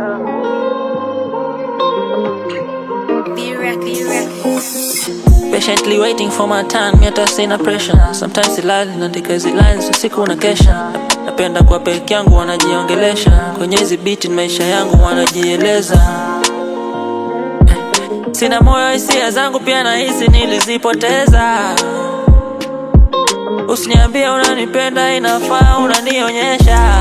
Patiently waiting for my time, yet sina pressure. Sometimes silali naandika hizi lines usiku na kesha. Napenda kwa peke yangu wanajiongelesha. Kwenye hizi beat maisha yangu wanajieleza. Sina moyo hisia zangu pia nahisi nilizipoteza. Usiniambie unanipenda inafaa unanionyesha.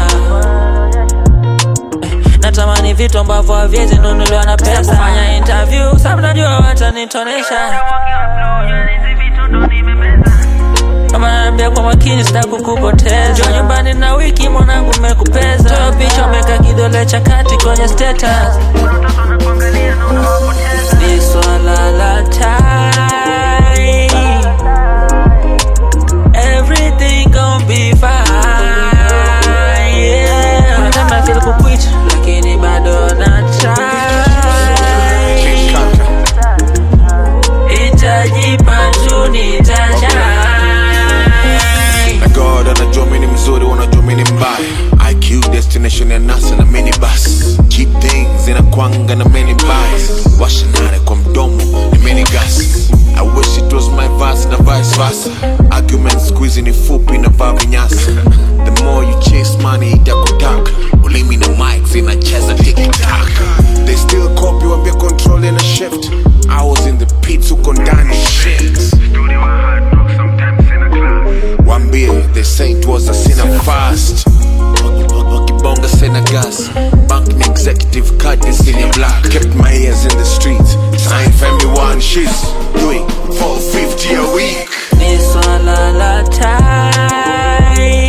Natamani vitu ambavyo haviwezi nunuliwa na pesa. Kufanya interview sababu najua watanitonesha. Mama ananiambia kwa makini sitaki kukupoteza. Njoo nyumbani na wiki mwanangu nimekupeza. Toa picha umeka kidole cha kati kwenye status. Ni swala la time. Everything gon' be fine. Yeah. Kuna time I feel kuquit lakini bado na try. Itajipa tu nitashine. God anajua mimi ni mzuri, wanajua mimi ni mbaya. IQ destination ya NASA na minibus. Cheap things inakwanga na many buys. Washa nare kwa mdomo ni mini gas. I wish it was my verse na vice versa. Arguments squeezing ni fupi na vavinyasa. The more you chase money itakutaka. Ulimi na mics inacheza tiki-taka. They still copy wambia control in a shift. I was in the pits uko ndani shit. Wambie, they say it was a sinner fast. Wakibonga sena gas. Bank and executive card is in your black. Kept my ears in the streets. Signed for everyone, she's doing 450 a week. Ni swala la time.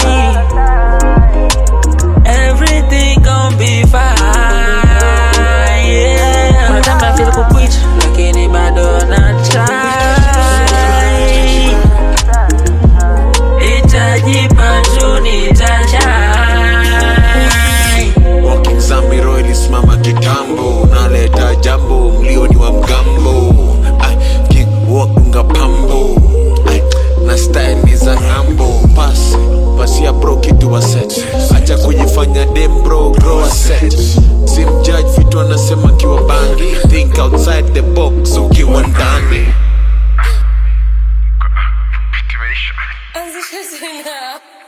Everything gon' be fine. Yeah. Kuna time I feel kuquit lakini bado na try. Itajipa tu nitashine. Walking Zambiro ilisimama kitambo. Naleta jambo mlioni wa mgambo. King walk nga pambo. Na style ni za ngambo. Pasi ya bro kitu wa set. Acha kujifanya dem bro grow a set. Sim judge vitu anasema kiwa bangi. Think outside the box ukiwa ndani. Anzisha now.